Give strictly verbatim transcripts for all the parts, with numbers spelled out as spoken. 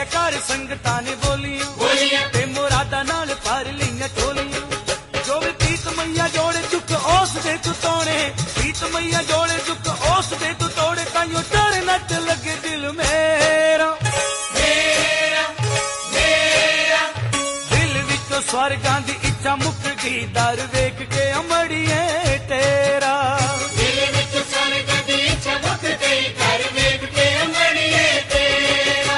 घर संगतां ने बोलियां ते मुरादा नाल भर लईयां टोलियां। जो भी प्रीत मैया जोड़े चुक उस दे तू तोड़े, प्रीत मैया जोड़े चुक उस दे तू तोड़े। ताइयों डर नच लगे दिल मेरा मेरा मेरा, दिल विचों स्वर्गां दी इच्छा मुक गई दर वेख के अमड़िए तेरा। दिल विच स्वर्गां दी इच्छा मुक गई दर वेख के अमड़िए तेरा।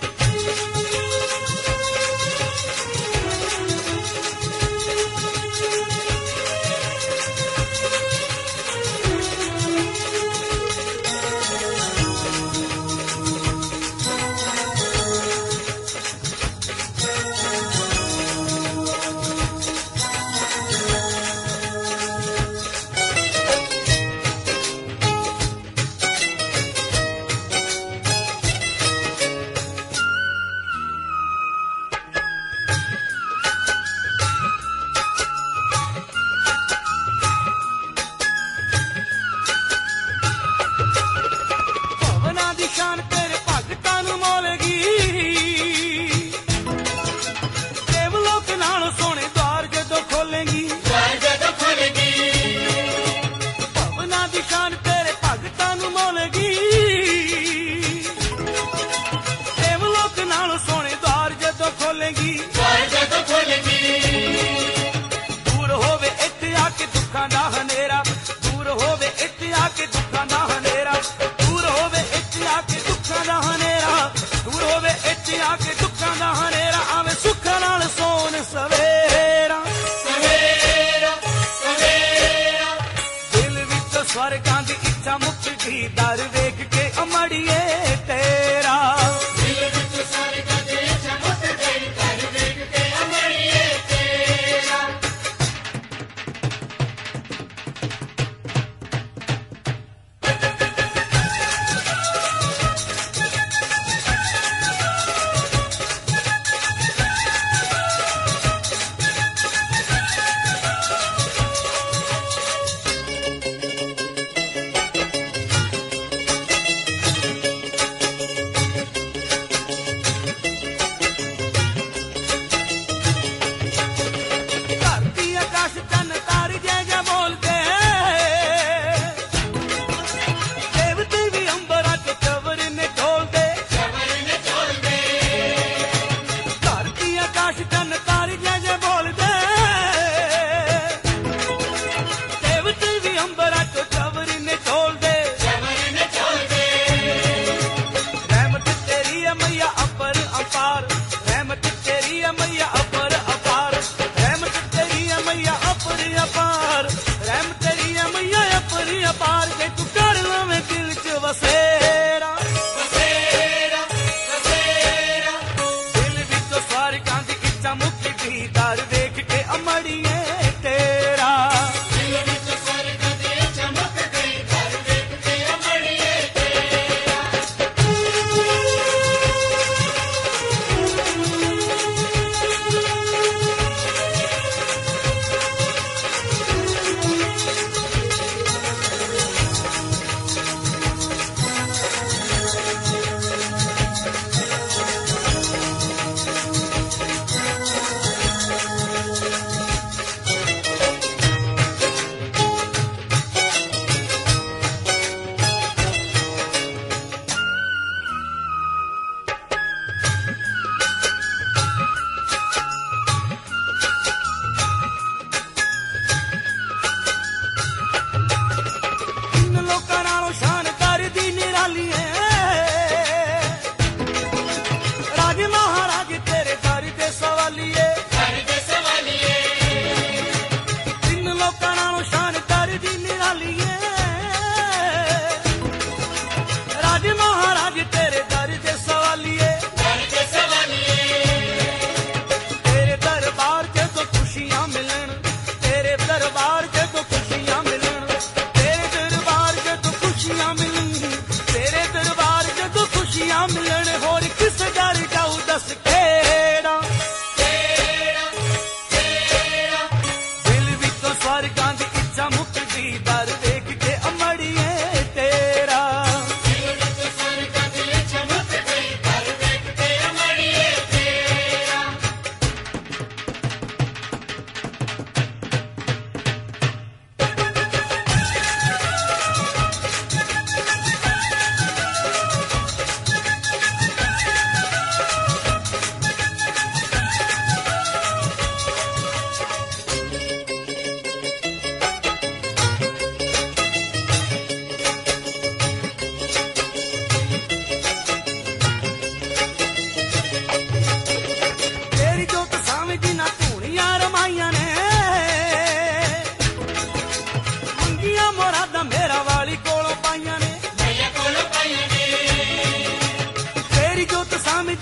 शान तेरे भगतां नूं मोलगी, देवलोक नालों सोहणे द्वार जदों खोलेंगी, द्वार जदों खोलेंगी। भवनां दी शान तेरे भगतां नूं मोलगी, देवलोक नालों सोहणे द्वार जदों खोलेंगी, द्वार जदों खोलेंगी। दूर होवे इत्थे आके दुखां दा हनेरा, दूर होवे इत्थे आके दुखां दा हनेरा, दूर होवे इत्थे आके दुखां दा हनेरा, दूर होवे इत्थे आके दुखां दा हनेरा। आवे सुखां नाल सोन सवेरा सवेरा सवेरा, दिल विच स्वर्गां दी इच्छा मुक गई दर वेख के अमड़िए तेरा। दिल विच स्वर्गां दी इच्छा मुक गई दर वेख के अमड़िए तेरा। धरती आकाश चन तारे जय जय बोलते, देवते भी अंबरां च चवर ने ढोलदे, चवर ने ढोलदे। धरती आकाश चन तारे जय जय बोलते, देवते भी अंबरां च चवर ने ढोलदे, चवर ने ढोलदे। रहमत तेरी है मैया अपर अपार, रहमत तेरी है मैया अपर अपार, रहमत तेरी है मैया अपर अपार, रहमत तेरी है मैया अपर अपार। जे तू कर लवे दिल च वसेरा बसेरा बसेरा, दिल विच स्वर्गां दी इच्छा मुक गई दर वेख के अमड़िए तेरा। दिल विच स्वर्गां दी इच्छा मुक गई दर वेख के अमड़िए तेरा।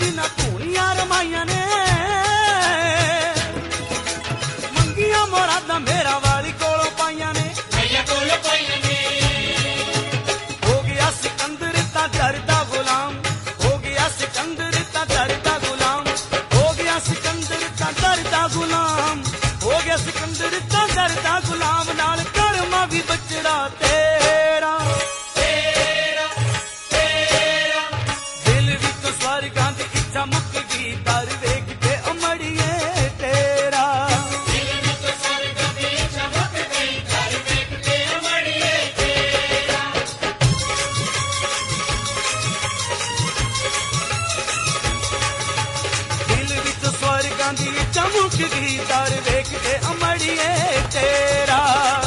ਬਿਨਾ ਧੂਣੀਆਂ ਰਮਾਈਆਂ ਨੇ ਮੰਗੀਆਂ ਮੁਰਾਦਾਂ ਮੇਰਾ ਵਾਲੀ ਕੋਲੋਂ ਪਾਈਆਂ ਨੇ ਮਈਆ ਕੋਲ ਪਾਈਆਂ ਨੇ ਹੋ ਗਿਆ ਸਿਕੰਦਰ ਤਾਂ ਦਰ ਦਾ ਗੁਲਾਮ ਹੋ ਗਿਆ ਸਿਕੰਦਰ ਤਾਂ ਦਰ ਦਾ ਗੁਲਾਮ ਹੋ ਗਿਆ ਸਿਕੰਦਰ ਤਾਂ ਦਰ ਦਾ ਗੁਲਾਮ ਹੋ ਗਿਆ ਸਿਕੰਦਰ ਤਾਂ ਦਰ ਦਾ ਗੁਲਾਮ ਨਾਲ ਕਰਮਾ ਵੀ ਬਚੜਾ ਤੇਰਾ ਤੇਰਾ ਤੇਰਾ ਦਿਲ ਵਿੱਚ ਸਵਰਗਾਂ ਦੀ ਇੱਛਾ ਮੁੱਕ ਗਈ ਦਰ ਵੇਖ ਕੇ ਅਮੜੀਏ ਤੇਰਾ ਦਿਲ ਵਿੱਚ ਸਰਗ ਦੀ ਚਮਕ ਗਈ ਕਰ ਵੇਖ ਕੇ ਅਮੜੀਏ ਤੇਰਾ ਦਿਲ ਵਿੱਚ ਸਵਰਗਾਂ ਦੀ ਚਮਕ ਗਈ ਦਰ ਵੇਖ ਕੇ ਅਮੜੀਏ ਤੇਰਾ